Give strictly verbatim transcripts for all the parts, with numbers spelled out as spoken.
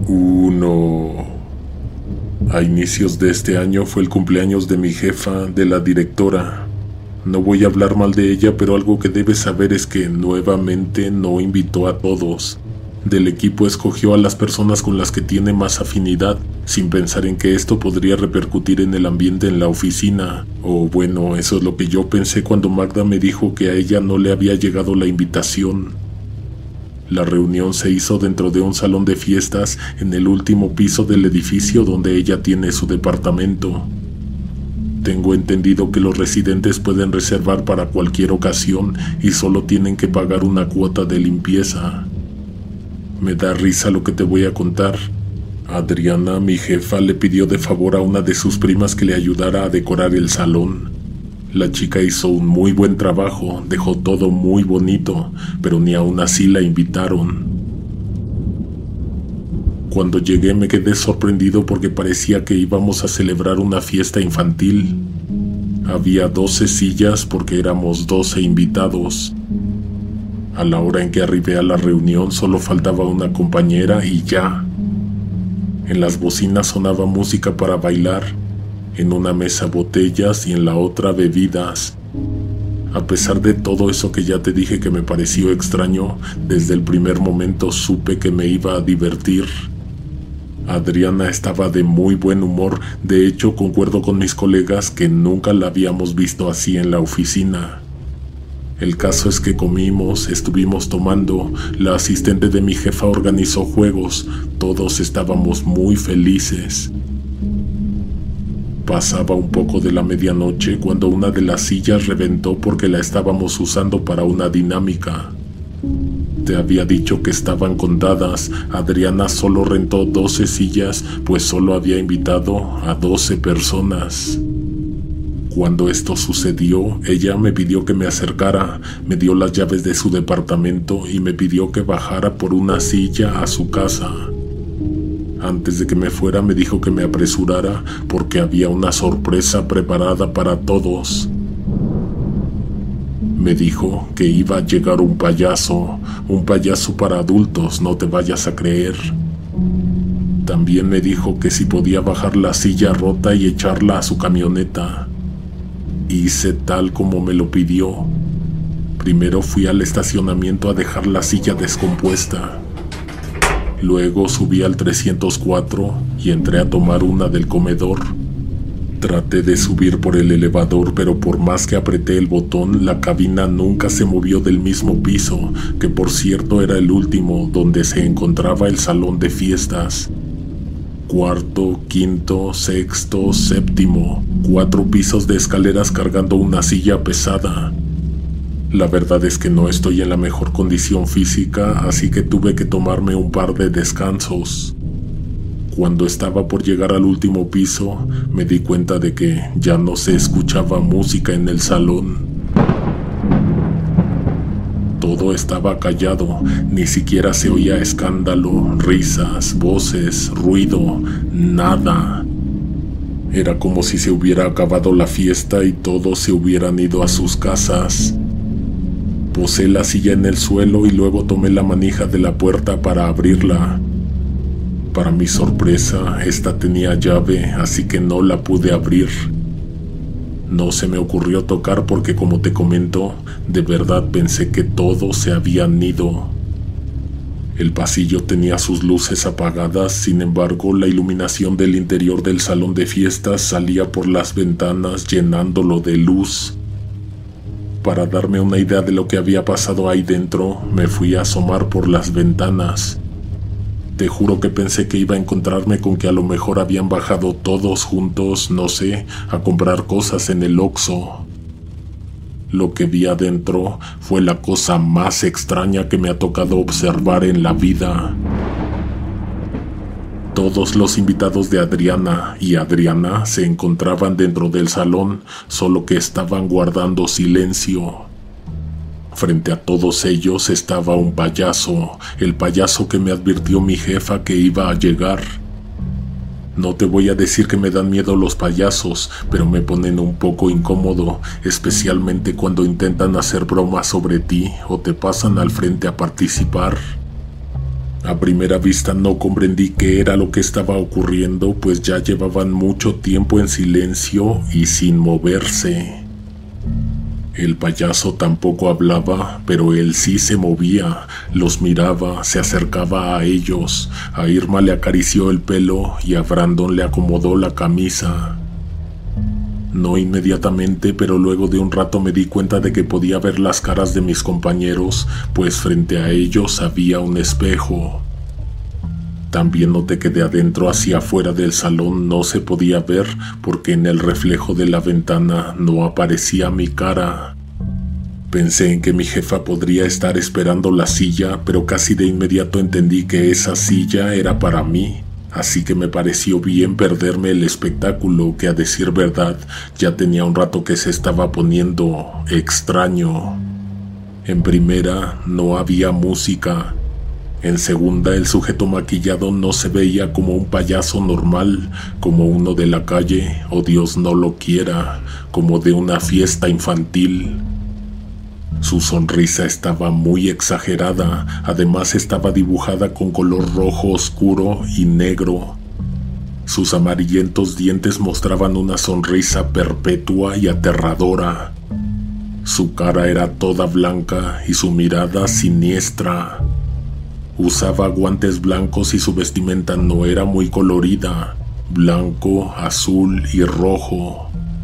Uno. A inicios de este año fue el cumpleaños de mi jefa, de la directora. No voy a hablar mal de ella, pero algo que debes saber es que nuevamente no invitó a todos. Del equipo escogió a las personas con las que tiene más afinidad, sin pensar en que esto podría repercutir en el ambiente en la oficina. O bueno, eso es lo que yo pensé cuando Magda me dijo que a ella no le había llegado la invitación. La reunión se hizo dentro de un salón de fiestas en el último piso del edificio donde ella tiene su departamento. Tengo entendido que los residentes pueden reservar para cualquier ocasión y solo tienen que pagar una cuota de limpieza. Me da risa lo que te voy a contar. Adriana, mi jefa, le pidió de favor a una de sus primas que le ayudara a decorar el salón. La chica hizo un muy buen trabajo, dejó todo muy bonito, pero ni aún así la invitaron. Cuando llegué me quedé sorprendido porque parecía que íbamos a celebrar una fiesta infantil. Había doce sillas porque éramos doce invitados. A la hora en que arribé a la reunión solo faltaba una compañera y ya. En las bocinas sonaba música para bailar, en una mesa botellas y en la otra bebidas. A pesar de todo eso que ya te dije que me pareció extraño, desde el primer momento supe que me iba a divertir. Adriana estaba de muy buen humor, de hecho concuerdo con mis colegas que nunca la habíamos visto así en la oficina. El caso es que comimos, estuvimos tomando, la asistente de mi jefa organizó juegos, todos estábamos muy felices. Pasaba un poco de la medianoche cuando una de las sillas reventó porque la estábamos usando para una dinámica. Te había dicho que estaban contadas, Adriana solo rentó doce sillas, pues solo había invitado a doce personas. Cuando esto sucedió, ella me pidió que me acercara, me dio las llaves de su departamento y me pidió que bajara por una silla a su casa. Antes de que me fuera me dijo que me apresurara porque había una sorpresa preparada para todos. Me dijo que iba a llegar un payaso, un payaso para adultos, no te vayas a creer. También me dijo que si podía bajar la silla rota y echarla a su camioneta. Hice tal como me lo pidió. Primero fui al estacionamiento a dejar la silla descompuesta. Luego subí al trescientos cuatro y entré a tomar una del comedor. Traté de subir por el elevador, pero por más que apreté el botón, la cabina nunca se movió del mismo piso, que por cierto era el último, donde se encontraba el salón de fiestas. Cuarto, quinto, sexto, séptimo, cuatro pisos de escaleras cargando una silla pesada. La verdad es que no estoy en la mejor condición física, así que tuve que tomarme un par de descansos. Cuando estaba por llegar al último piso, me di cuenta de que ya no se escuchaba música en el salón. Todo estaba callado, ni siquiera se oía escándalo, risas, voces, ruido, nada. Era como si se hubiera acabado la fiesta y todos se hubieran ido a sus casas. Posé la silla en el suelo y luego tomé la manija de la puerta para abrirla. Para mi sorpresa, esta tenía llave, así que no la pude abrir. No se me ocurrió tocar porque, como te comento, de verdad pensé que todos se habían ido. El pasillo tenía sus luces apagadas, sin embargo, la iluminación del interior del salón de fiestas salía por las ventanas llenándolo de luz. Para darme una idea de lo que había pasado ahí dentro, me fui a asomar por las ventanas. Te juro que pensé que iba a encontrarme con que a lo mejor habían bajado todos juntos, no sé, a comprar cosas en el Oxxo. Lo que vi adentro fue la cosa más extraña que me ha tocado observar en la vida. Todos los invitados de Adriana y Adriana se encontraban dentro del salón, solo que estaban guardando silencio. Frente a todos ellos estaba un payaso, el payaso que me advirtió mi jefa que iba a llegar. No te voy a decir que me dan miedo los payasos, pero me ponen un poco incómodo, especialmente cuando intentan hacer bromas sobre ti o te pasan al frente a participar. A primera vista no comprendí qué era lo que estaba ocurriendo, pues ya llevaban mucho tiempo en silencio y sin moverse. El payaso tampoco hablaba, pero él sí se movía, los miraba, se acercaba a ellos. A Irma le acarició el pelo y a Brandon le acomodó la camisa. No inmediatamente, pero luego de un rato me di cuenta de que podía ver las caras de mis compañeros, pues frente a ellos había un espejo. También noté que de adentro hacia afuera del salón no se podía ver porque en el reflejo de la ventana no aparecía mi cara. Pensé en que mi jefa podría estar esperando la silla, pero casi de inmediato entendí que esa silla era para mí. Así que me pareció bien perderme el espectáculo que, a decir verdad, ya tenía un rato que se estaba poniendo extraño. En primera, no había música. En segunda, el sujeto maquillado no se veía como un payaso normal, como uno de la calle, o Dios no lo quiera, como de una fiesta infantil. Su sonrisa estaba muy exagerada, además estaba dibujada con color rojo oscuro y negro. Sus amarillentos dientes mostraban una sonrisa perpetua y aterradora. Su cara era toda blanca y su mirada siniestra. Usaba guantes blancos y su vestimenta no era muy colorida, blanco, azul y rojo.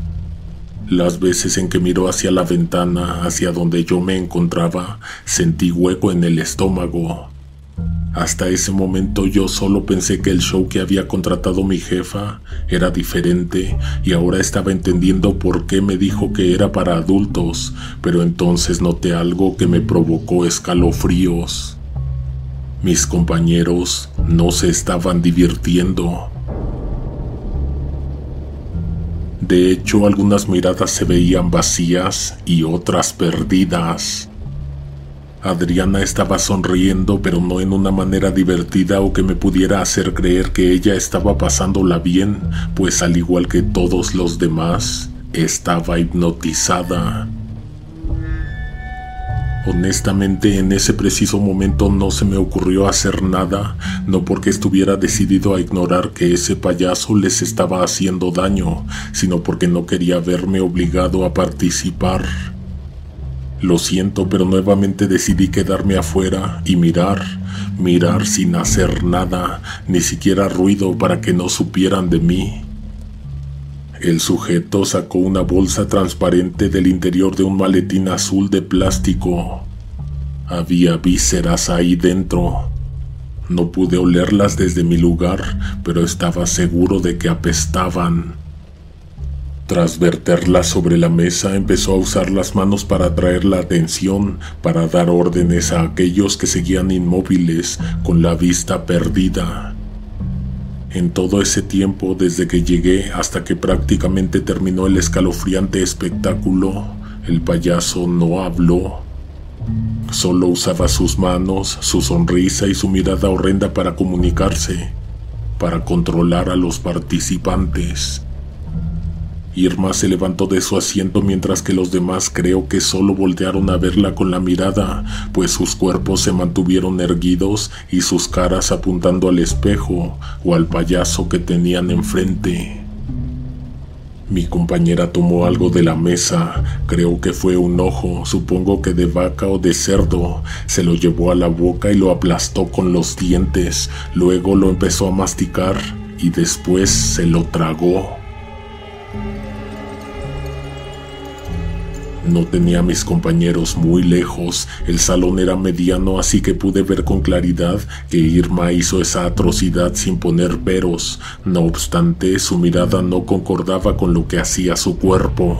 Las veces en que miró hacia la ventana, hacia donde yo me encontraba, sentí hueco en el estómago. Hasta ese momento yo solo pensé que el show que había contratado mi jefa era diferente y ahora estaba entendiendo por qué me dijo que era para adultos, pero entonces noté algo que me provocó escalofríos. Mis compañeros no se estaban divirtiendo. De hecho, algunas miradas se veían vacías y otras perdidas. Adriana estaba sonriendo, pero no en una manera divertida o que me pudiera hacer creer que ella estaba pasándola bien, pues al igual que todos los demás, estaba hipnotizada. Honestamente, en ese preciso momento no se me ocurrió hacer nada, no porque estuviera decidido a ignorar que ese payaso les estaba haciendo daño, sino porque no quería verme obligado a participar. Lo siento, pero nuevamente decidí quedarme afuera y mirar, mirar sin hacer nada, ni siquiera ruido para que no supieran de mí. El sujeto sacó una bolsa transparente del interior de un maletín azul de plástico. Había vísceras ahí dentro. No pude olerlas desde mi lugar, pero estaba seguro de que apestaban. Tras verterlas sobre la mesa, empezó a usar las manos para atraer la atención, para dar órdenes a aquellos que seguían inmóviles, con la vista perdida. En todo ese tiempo, desde que llegué hasta que prácticamente terminó el escalofriante espectáculo, el payaso no habló. Solo usaba sus manos, su sonrisa y su mirada horrenda para comunicarse, para controlar a los participantes. Irma se levantó de su asiento mientras que los demás creo que solo voltearon a verla con la mirada, pues sus cuerpos se mantuvieron erguidos y sus caras apuntando al espejo o al payaso que tenían enfrente. Mi compañera tomó algo de la mesa, creo que fue un ojo, supongo que de vaca o de cerdo, se lo llevó a la boca y lo aplastó con los dientes, luego lo empezó a masticar y después se lo tragó. No tenía a mis compañeros muy lejos, el salón era mediano, así que pude ver con claridad que Irma hizo esa atrocidad sin poner peros. No obstante, su mirada no concordaba con lo que hacía su cuerpo.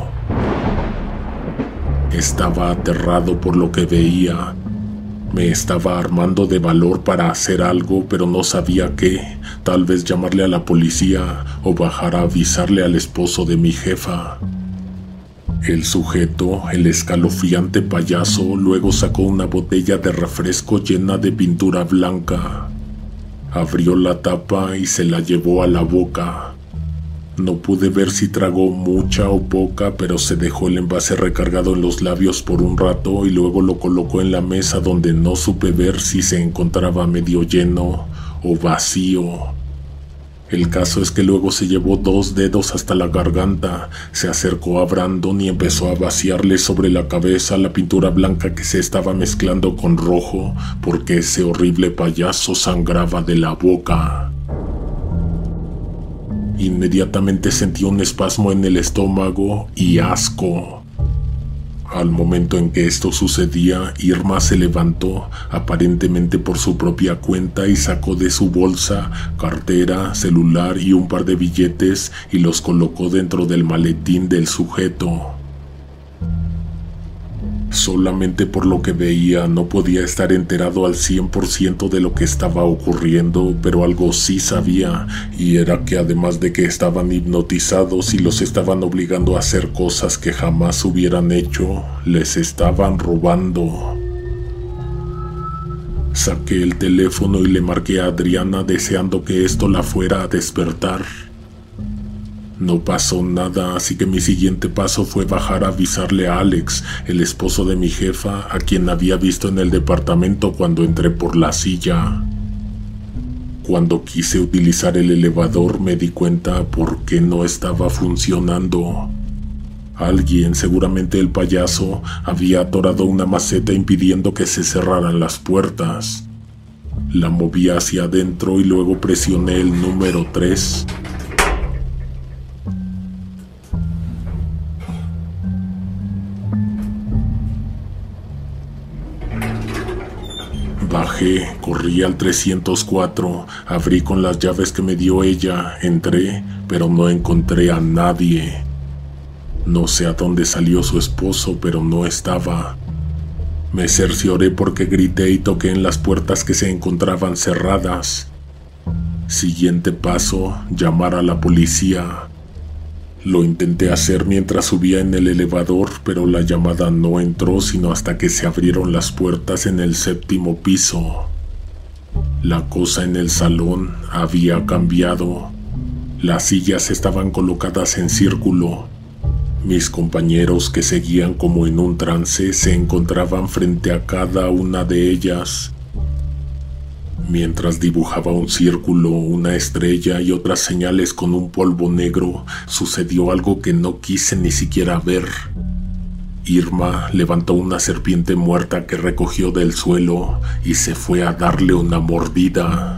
Estaba aterrado por lo que veía. Me estaba armando de valor para hacer algo, pero no sabía qué. Tal vez llamarle a la policía o bajar a avisarle al esposo de mi jefa. El sujeto, el escalofriante payaso, luego sacó una botella de refresco llena de pintura blanca. Abrió la tapa y se la llevó a la boca. No pude ver si tragó mucha o poca, pero se dejó el envase recargado en los labios por un rato y luego lo colocó en la mesa, donde no supe ver si se encontraba medio lleno o vacío. El caso es que luego se llevó dos dedos hasta la garganta, se acercó a Brandon y empezó a vaciarle sobre la cabeza la pintura blanca que se estaba mezclando con rojo, porque ese horrible payaso sangraba de la boca. Inmediatamente sentí un espasmo en el estómago y asco. Al momento en que esto sucedía, Irma se levantó, aparentemente por su propia cuenta, y sacó de su bolsa cartera, celular y un par de billetes y los colocó dentro del maletín del sujeto. Solamente por lo que veía no podía estar enterado al cien por ciento de lo que estaba ocurriendo, pero algo sí sabía, y era que además de que estaban hipnotizados y los estaban obligando a hacer cosas que jamás hubieran hecho, les estaban robando. Saqué el teléfono y le marqué a Adriana deseando que esto la fuera a despertar. No pasó nada, así que mi siguiente paso fue bajar a avisarle a Alex, el esposo de mi jefa, a quien había visto en el departamento cuando entré por la silla. Cuando quise utilizar el elevador me di cuenta por qué no estaba funcionando. Alguien, seguramente el payaso, había atorado una maceta impidiendo que se cerraran las puertas. La moví hacia adentro y luego presioné el número tres. Bajé, corrí al trescientos cuatro, abrí con las llaves que me dio ella, entré, pero no encontré a nadie. No sé a dónde salió su esposo, pero no estaba. Me cercioré porque grité y toqué en las puertas que se encontraban cerradas. Siguiente paso, llamar a la policía. Lo intenté hacer mientras subía en el elevador, pero la llamada no entró sino hasta que se abrieron las puertas en el séptimo piso. La cosa en el salón había cambiado. Las sillas estaban colocadas en círculo. Mis compañeros, que seguían como en un trance, se encontraban frente a cada una de ellas. Mientras dibujaba un círculo, una estrella y otras señales con un polvo negro, sucedió algo que no quise ni siquiera ver. Irma levantó una serpiente muerta que recogió del suelo y se fue a darle una mordida.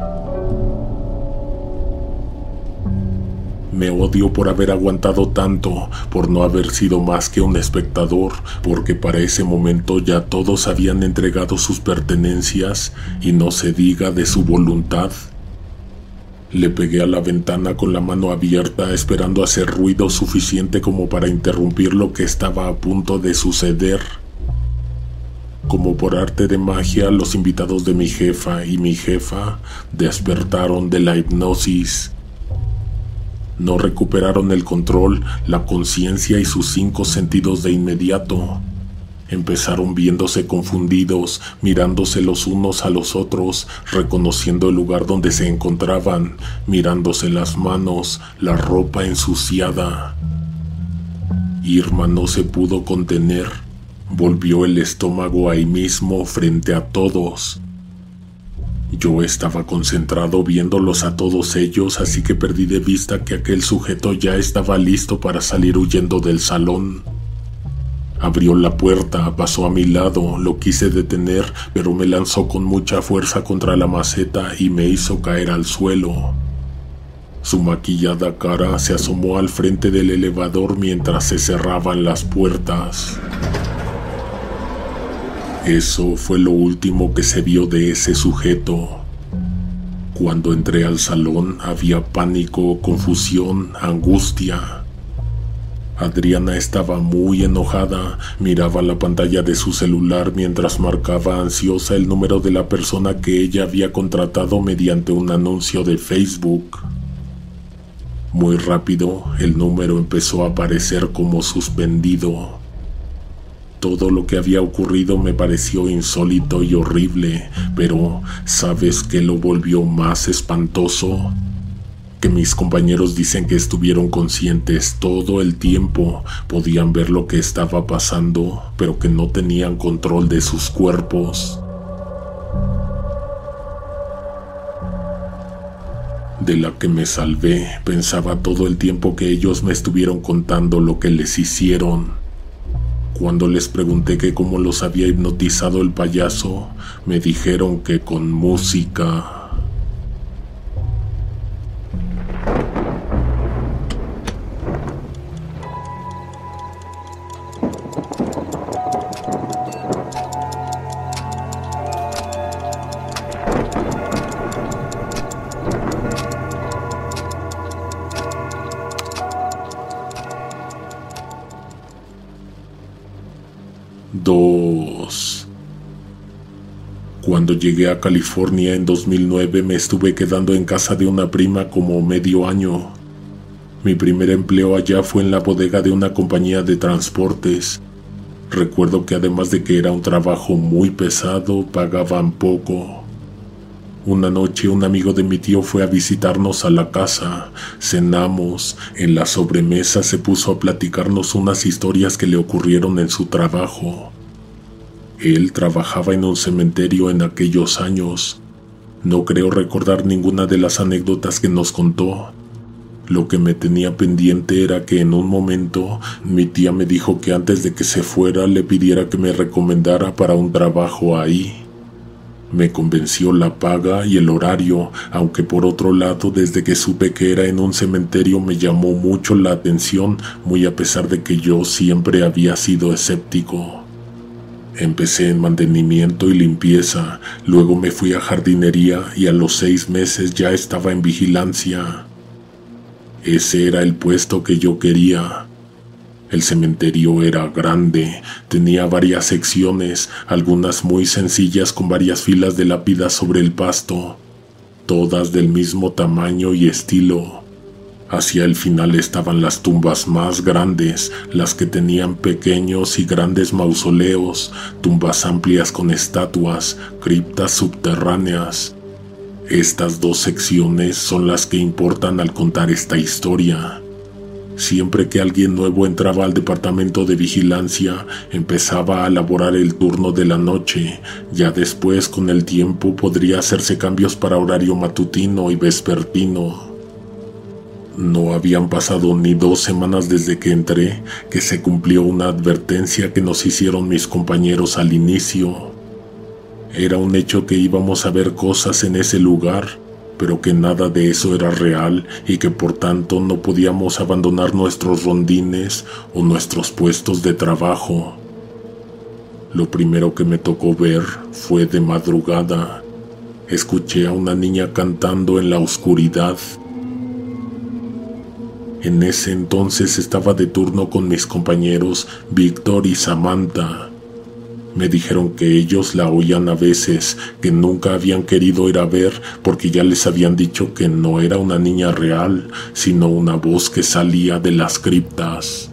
Me odio por haber aguantado tanto, por no haber sido más que un espectador, porque para ese momento ya todos habían entregado sus pertenencias y no se diga de su voluntad. Le pegué a la ventana con la mano abierta, esperando hacer ruido suficiente como para interrumpir lo que estaba a punto de suceder. Como por arte de magia, los invitados de mi jefa y mi jefa despertaron de la hipnosis. No recuperaron el control, la conciencia y sus cinco sentidos de inmediato. Empezaron viéndose confundidos, mirándose los unos a los otros, reconociendo el lugar donde se encontraban, mirándose las manos, la ropa ensuciada. Irma no se pudo contener, volvió el estómago ahí mismo frente a todos. Yo estaba concentrado viéndolos a todos ellos, así que perdí de vista que aquel sujeto ya estaba listo para salir huyendo del salón. Abrió la puerta, pasó a mi lado, lo quise detener, pero me lanzó con mucha fuerza contra la maceta y me hizo caer al suelo. Su maquillada cara se asomó al frente del elevador mientras se cerraban las puertas. Eso fue lo último que se vio de ese sujeto. Cuando entré al salón había pánico, confusión, angustia. Adriana estaba muy enojada, miraba la pantalla de su celular mientras marcaba ansiosa el número de la persona que ella había contratado mediante un anuncio de Facebook. Muy rápido, el número empezó a aparecer como suspendido. Todo lo que había ocurrido me pareció insólito y horrible, pero ¿sabes qué lo volvió más espantoso? que mis compañeros dicen que estuvieron conscientes todo el tiempo, podían ver lo que estaba pasando, pero que no tenían control de sus cuerpos. De la que me salvé, pensaba todo el tiempo que ellos me estuvieron contando lo que les hicieron. Cuando les pregunté que cómo los había hipnotizado el payaso, me dijeron que con música. Dos. Cuando llegué a California en dos mil nueve me estuve quedando en casa de una prima como medio año. Mi primer empleo allá fue en la bodega de una compañía de transportes. Recuerdo que además de que era un trabajo muy pesado, pagaban poco. Una noche un amigo de mi tío fue a visitarnos a la casa, cenamos, en la sobremesa se puso a platicarnos unas historias que le ocurrieron en su trabajo. Él trabajaba en un cementerio en aquellos años. No creo recordar ninguna de las anécdotas que nos contó. Lo que me tenía pendiente era que en un momento mi tía me dijo que antes de que se fuera le pidiera que me recomendara para un trabajo ahí. Me convenció la paga y el horario, aunque por otro lado, desde que supe que era en un cementerio me llamó mucho la atención, muy a pesar de que yo siempre había sido escéptico. Empecé en mantenimiento y limpieza, luego me fui a jardinería y a los seis meses ya estaba en vigilancia. Ese era el puesto que yo quería. El cementerio era grande, tenía varias secciones, algunas muy sencillas con varias filas de lápidas sobre el pasto, todas del mismo tamaño y estilo. Hacia el final estaban las tumbas más grandes, las que tenían pequeños y grandes mausoleos, tumbas amplias con estatuas, criptas subterráneas. Estas dos secciones son las que importan al contar esta historia. Siempre que alguien nuevo entraba al departamento de vigilancia, empezaba a laborar el turno de la noche. Ya después, con el tiempo, podría hacerse cambios para horario matutino y vespertino. No habían pasado ni dos semanas desde que entré, que se cumplió una advertencia que nos hicieron mis compañeros al inicio. Era un hecho que íbamos a ver cosas en ese lugar, pero que nada de eso era real y que por tanto no podíamos abandonar nuestros rondines o nuestros puestos de trabajo. Lo primero que me tocó ver fue de madrugada. Escuché a una niña cantando en la oscuridad. En ese entonces estaba de turno con mis compañeros Víctor y Samantha. Me dijeron que ellos la oían a veces, que nunca habían querido ir a ver porque ya les habían dicho que no era una niña real, sino una voz que salía de las criptas.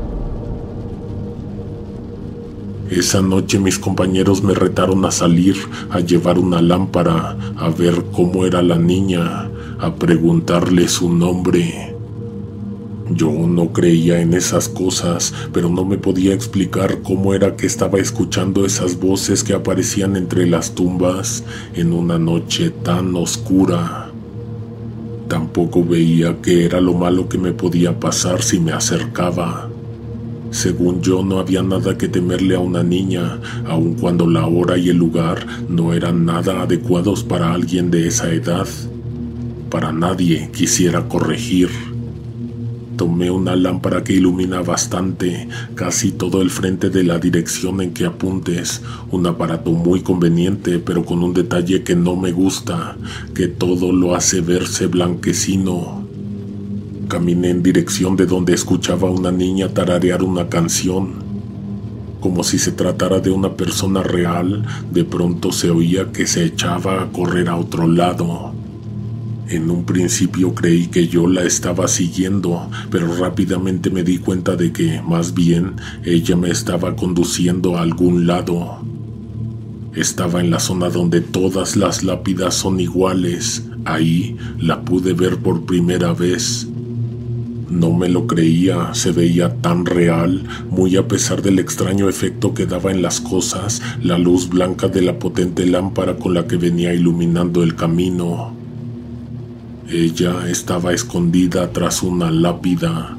Esa noche mis compañeros me retaron a salir, a llevar una lámpara, a ver cómo era la niña, a preguntarle su nombre. Yo no creía en esas cosas, pero no me podía explicar cómo era que estaba escuchando esas voces que aparecían entre las tumbas en una noche tan oscura. Tampoco veía qué era lo malo que me podía pasar si me acercaba. Según yo, no había nada que temerle a una niña, aun cuando la hora y el lugar no eran nada adecuados para alguien de esa edad. Para nadie quisiera corregir. Tomé una lámpara que ilumina bastante, casi todo el frente de la dirección en que apuntes, un aparato muy conveniente, pero con un detalle que no me gusta, que todo lo hace verse blanquecino. Caminé en dirección de donde escuchaba a una niña tararear una canción. Como si se tratara de una persona real, de pronto se oía que se echaba a correr a otro lado. En un principio creí que yo la estaba siguiendo, pero rápidamente me di cuenta de que, más bien, ella me estaba conduciendo a algún lado. Estaba en la zona donde todas las lápidas son iguales, Ahí la pude ver por primera vez. No me lo creía, se veía tan real, muy a pesar del extraño efecto que daba en las cosas la luz blanca de la potente lámpara con la que venía iluminando el camino. Ella estaba escondida tras una lápida.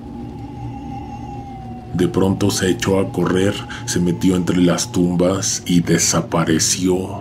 De pronto se echó a correr, se metió entre las tumbas y desapareció.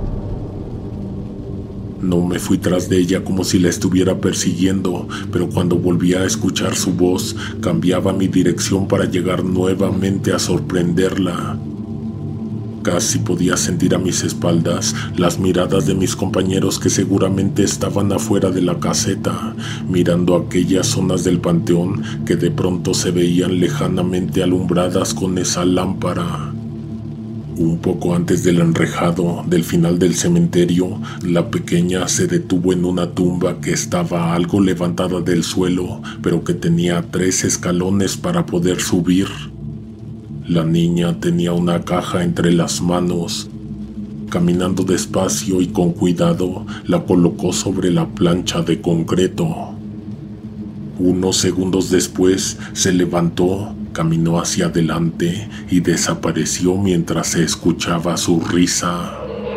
No me fui tras de ella como si la estuviera persiguiendo, pero cuando volví a escuchar su voz, cambiaba mi dirección para llegar nuevamente a sorprenderla. Casi podía sentir a mis espaldas las miradas de mis compañeros que seguramente estaban afuera de la caseta, mirando aquellas zonas del panteón que de pronto se veían lejanamente alumbradas con esa lámpara. Un poco antes del enrejado del final del cementerio, la pequeña se detuvo en una tumba que estaba algo levantada del suelo, pero que tenía tres escalones para poder subir. La niña tenía una caja entre las manos. Caminando despacio y con cuidado, la colocó sobre la plancha de concreto. Unos segundos después, se levantó, caminó hacia adelante y desapareció mientras se escuchaba su risa.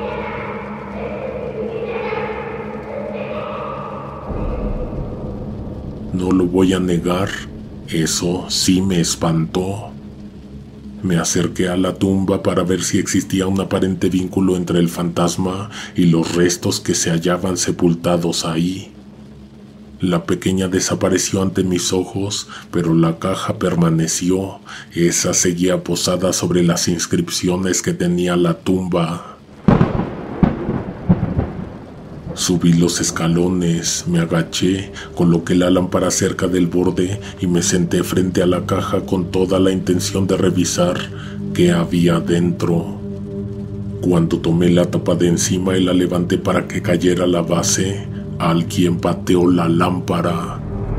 No lo voy a negar, eso sí me espantó. Me acerqué a la tumba para ver si existía un aparente vínculo entre el fantasma y los restos que se hallaban sepultados ahí. La pequeña desapareció ante mis ojos, pero la caja permaneció. Esa seguía posada sobre las inscripciones que tenía la tumba. Subí los escalones, me agaché, coloqué la lámpara cerca del borde y me senté frente a la caja con toda la intención de revisar qué había dentro. Cuando tomé la tapa de encima y la levanté para que cayera la base, alguien pateó la lámpara.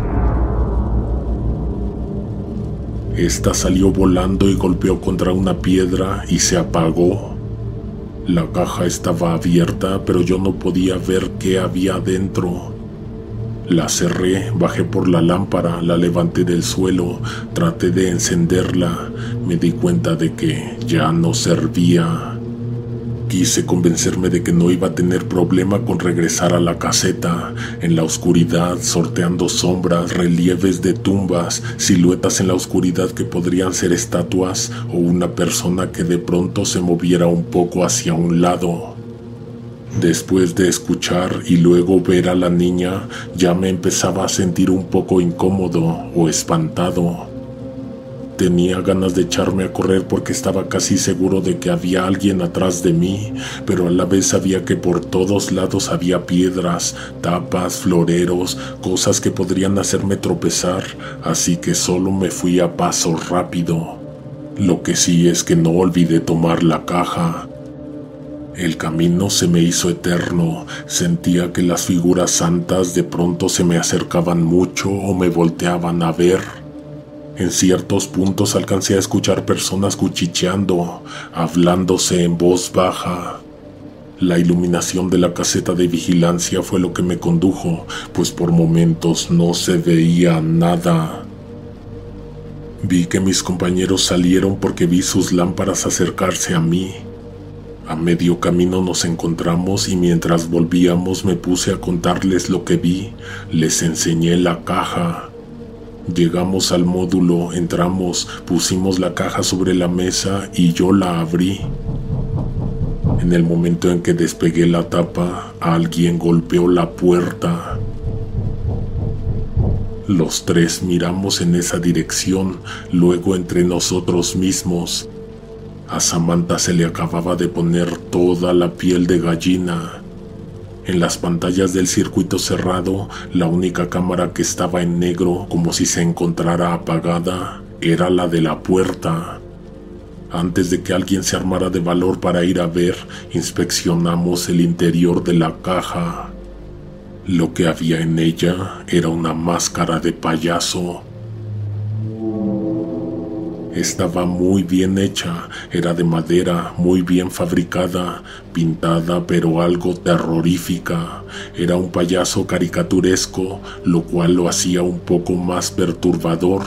Esta salió volando y golpeó contra una piedra y se apagó. La caja estaba abierta, pero yo no podía ver qué había dentro. La cerré, bajé por la lámpara, la levanté del suelo, traté de encenderla. Me di cuenta de que ya no servía. Quise convencerme de que no iba a tener problema con regresar a la caseta. En la oscuridad, sorteando sombras, relieves de tumbas, siluetas en la oscuridad que podrían ser estatuas o una persona que de pronto se moviera un poco hacia un lado. Después de escuchar y luego ver a la niña, ya me empezaba a sentir un poco incómodo o espantado. Tenía ganas de echarme a correr porque estaba casi seguro de que había alguien atrás de mí, pero a la vez sabía que por todos lados había piedras, tapas, floreros, cosas que podrían hacerme tropezar, así que solo me fui a paso rápido. Lo que sí es que no olvidé tomar la caja. El camino se me hizo eterno, sentía que las figuras santas de pronto se me acercaban mucho o me volteaban a ver. En ciertos puntos alcancé a escuchar personas cuchicheando, hablándose en voz baja. La iluminación de la caseta de vigilancia fue lo que me condujo, pues por momentos no se veía nada. Vi que mis compañeros salieron porque vi sus lámparas acercarse a mí. A medio camino nos encontramos y mientras volvíamos me puse a contarles lo que vi. Les enseñé la caja. Llegamos al módulo, entramos, pusimos la caja sobre la mesa y yo la abrí. En el momento en que despegué la tapa, alguien golpeó la puerta. Los tres miramos en esa dirección, luego entre nosotros mismos. A Samantha se le acababa de poner toda la piel de gallina. En las pantallas del circuito cerrado, la única cámara que estaba en negro, como si se encontrara apagada, era la de la puerta. Antes de que alguien se armara de valor para ir a ver, inspeccionamos el interior de la caja. Lo que había en ella era una máscara de payaso. Estaba muy bien hecha, era de madera, muy bien fabricada, pintada pero algo terrorífica. Era un payaso caricaturesco, lo cual lo hacía un poco más perturbador.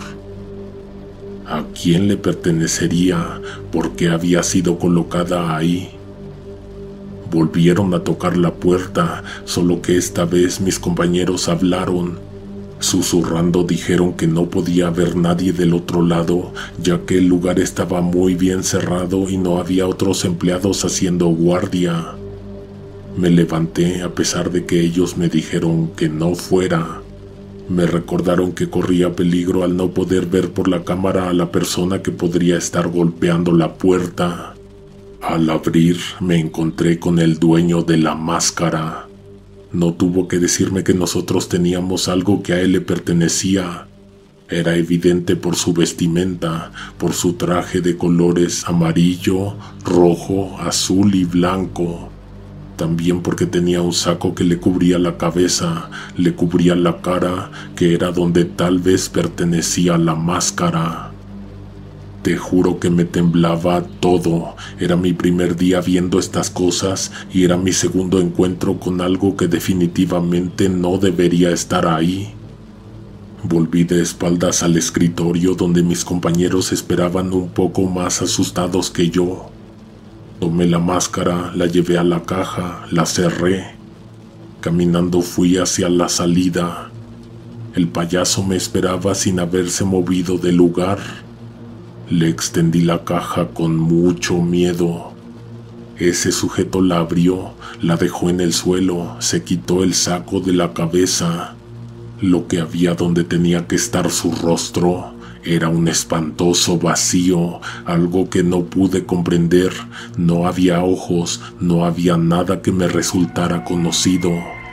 ¿A quién le pertenecería? ¿Por qué había sido colocada ahí? Volvieron a tocar la puerta, solo que esta vez mis compañeros hablaron. Susurrando dijeron que no podía haber nadie del otro lado, ya que el lugar estaba muy bien cerrado y no había otros empleados haciendo guardia. Me levanté a pesar de que ellos me dijeron que no fuera. Me recordaron que corría peligro al no poder ver por la cámara a la persona que podría estar golpeando la puerta. Al abrir, me encontré con el dueño de la máscara. No tuvo que decirme que nosotros teníamos algo que a él le pertenecía. Era evidente por su vestimenta, por su traje de colores amarillo, rojo, azul y blanco. También porque tenía un saco que le cubría la cabeza, le cubría la cara, que era donde tal vez pertenecía la máscara. Te juro que me temblaba todo. Era mi primer día viendo estas cosas y era mi segundo encuentro con algo que definitivamente no debería estar ahí. Volví de espaldas al escritorio donde mis compañeros esperaban un poco más asustados que yo. Tomé la máscara, la llevé a la caja, la cerré. Caminando fui hacia la salida. El payaso me esperaba sin haberse movido del lugar. Le extendí la caja con mucho miedo. Ese sujeto la abrió, la dejó en el suelo, se quitó el saco de la cabeza. Lo que había donde tenía que estar su rostro era un espantoso vacío, algo que no pude comprender. No había ojos, no había nada que me resultara conocido.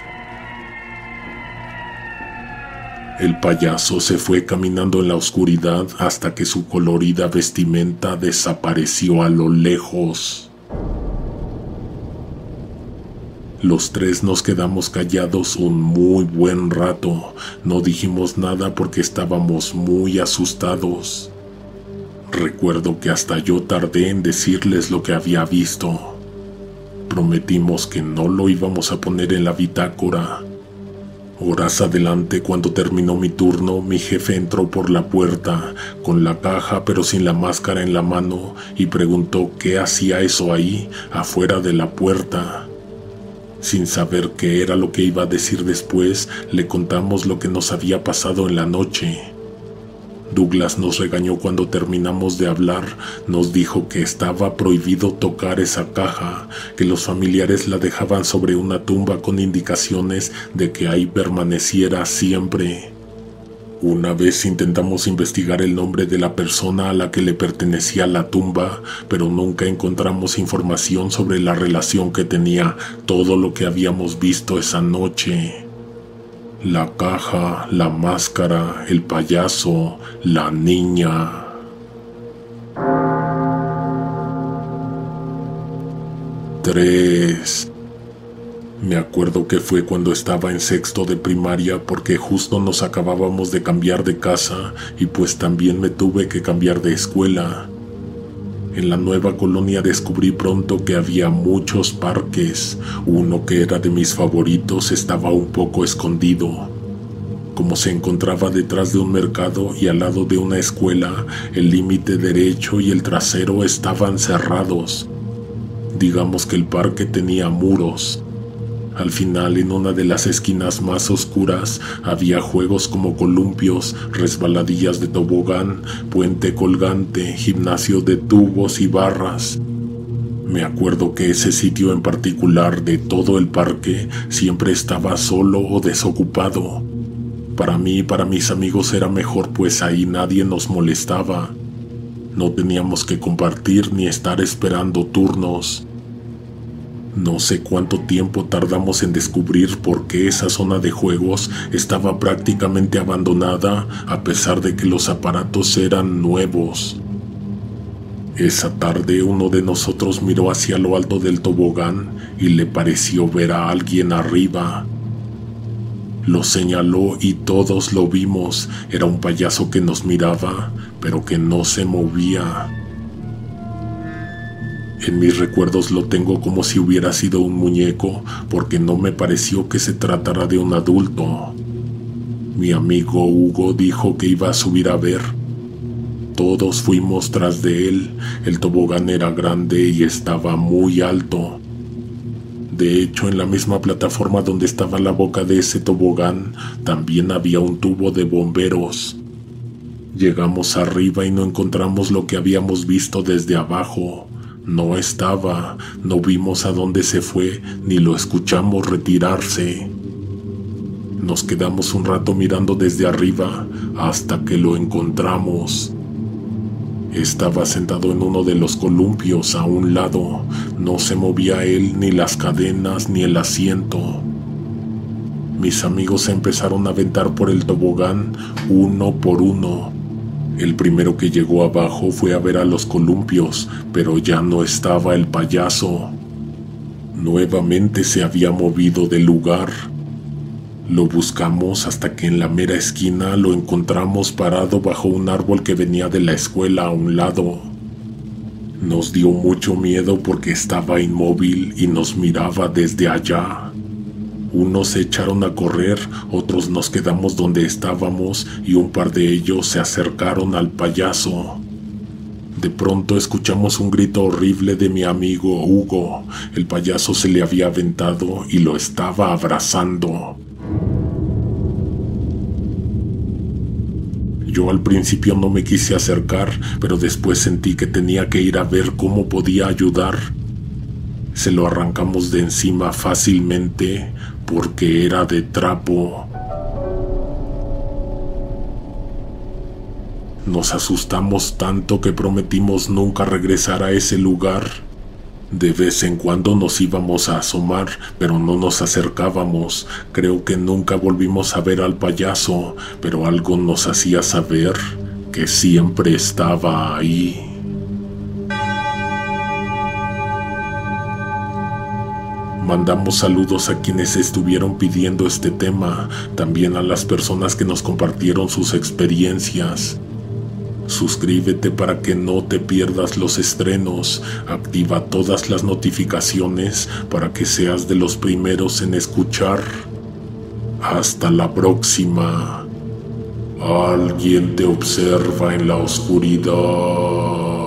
El payaso se fue caminando en la oscuridad hasta que su colorida vestimenta desapareció a lo lejos. Los tres nos quedamos callados un muy buen rato. No dijimos nada porque estábamos muy asustados. Recuerdo que hasta yo tardé en decirles lo que había visto. Prometimos que no lo íbamos a poner en la bitácora. Horas adelante, cuando terminó mi turno, mi jefe entró por la puerta, con la caja pero sin la máscara en la mano, y preguntó qué hacía eso ahí, afuera de la puerta. Sin saber qué era lo que iba a decir después, le contamos lo que nos había pasado en la noche. Douglas nos regañó cuando terminamos de hablar, nos dijo que estaba prohibido tocar esa caja, que los familiares la dejaban sobre una tumba con indicaciones de que ahí permaneciera siempre. Una vez intentamos investigar el nombre de la persona a la que le pertenecía la tumba, pero nunca encontramos información sobre la relación que tenía todo lo que habíamos visto esa noche. La caja, la máscara, el payaso, la niña. Tres. Me acuerdo que fue cuando estaba en sexto de primaria porque justo nos acabábamos de cambiar de casa y pues también me tuve que cambiar de escuela. En la nueva colonia descubrí pronto que había muchos parques. Uno que era de mis favoritos estaba un poco escondido. Como se encontraba detrás de un mercado y al lado de una escuela, el límite derecho y el trasero estaban cerrados. Digamos que el parque tenía muros. Al final, en una de las esquinas más oscuras, había juegos como columpios, resbaladillas de tobogán, puente colgante, gimnasio de tubos y barras. Me acuerdo que ese sitio en particular de todo el parque siempre estaba solo o desocupado. Para mí y para mis amigos era mejor, pues ahí nadie nos molestaba. No teníamos que compartir ni estar esperando turnos. No sé cuánto tiempo tardamos en descubrir por qué esa zona de juegos estaba prácticamente abandonada a pesar de que los aparatos eran nuevos. Esa tarde uno de nosotros miró hacia lo alto del tobogán y le pareció ver a alguien arriba. Lo señaló y todos lo vimos. Era un payaso que nos miraba, pero que no se movía. En mis recuerdos lo tengo como si hubiera sido un muñeco, porque no me pareció que se tratara de un adulto. Mi amigo Hugo dijo que iba a subir a ver. Todos fuimos tras de él. El tobogán era grande y estaba muy alto. De hecho, en la misma plataforma donde estaba la boca de ese tobogán, también había un tubo de bomberos. Llegamos arriba y no encontramos lo que habíamos visto desde abajo. No estaba, no vimos a dónde se fue, ni lo escuchamos retirarse. Nos quedamos un rato mirando desde arriba hasta que lo encontramos. Estaba sentado en uno de los columpios a un lado. No se movía él, ni las cadenas, ni el asiento. Mis amigos se empezaron a aventar por el tobogán, uno por uno. El primero que llegó abajo fue a ver a los columpios, pero ya no estaba el payaso. Nuevamente se había movido del lugar. Lo buscamos hasta que en la mera esquina lo encontramos parado bajo un árbol que venía de la escuela a un lado. Nos dio mucho miedo porque estaba inmóvil y nos miraba desde allá. Unos se echaron a correr, otros nos quedamos donde estábamos y un par de ellos se acercaron al payaso. De pronto escuchamos un grito horrible de mi amigo Hugo. El payaso se le había aventado y lo estaba abrazando. Yo al principio no me quise acercar, pero después sentí que tenía que ir a ver cómo podía ayudar. Se lo arrancamos de encima fácilmente porque era de trapo. Nos asustamos tanto que prometimos nunca regresar a ese lugar. De vez en cuando nos íbamos a asomar, pero no nos acercábamos. Creo que nunca volvimos a ver al payaso, pero algo nos hacía saber que siempre estaba ahí. Mandamos saludos a quienes estuvieron pidiendo este tema, también a las personas que nos compartieron sus experiencias. Suscríbete para que no te pierdas los estrenos, activa todas las notificaciones para que seas de los primeros en escuchar. Hasta la próxima. Alguien te observa en la oscuridad.